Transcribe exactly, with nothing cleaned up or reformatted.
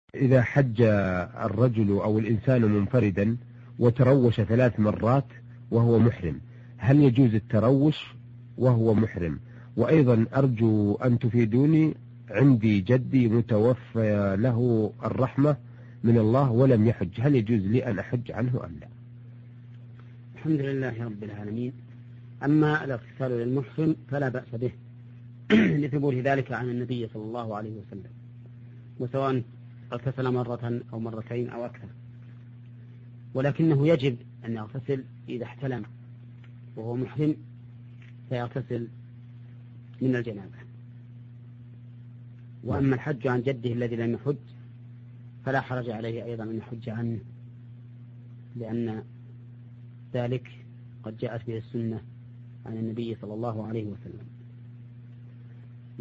إذا حج الرجل أو الإنسان منفردا وتروش ثلاث مرات وهو محرم، هل يجوز التروش وهو محرم؟ وأيضا أرجو أن تفيدوني، عندي جدي متوفى له الرحمة من الله ولم يحج، هل يجوز لي أن أحج عنه أم لا؟ الحمد لله رب العالمين. أما الاغتسال للمحرم فلا بأس به لثبوت ذلك عن النبي صلى الله عليه وسلم، وسواء اغتسل مرة أو مرتين أو أكثر، ولكنه يجب أن يغتسل إذا احتلم وهو محرم فيغتسل من الجنابة. وأما الحج عن جده الذي لم يحج فلا حرج عليه أيضا أن يحج عنه، لأن ذلك قد جاءت به السنة عن النبي صلى الله عليه وسلم.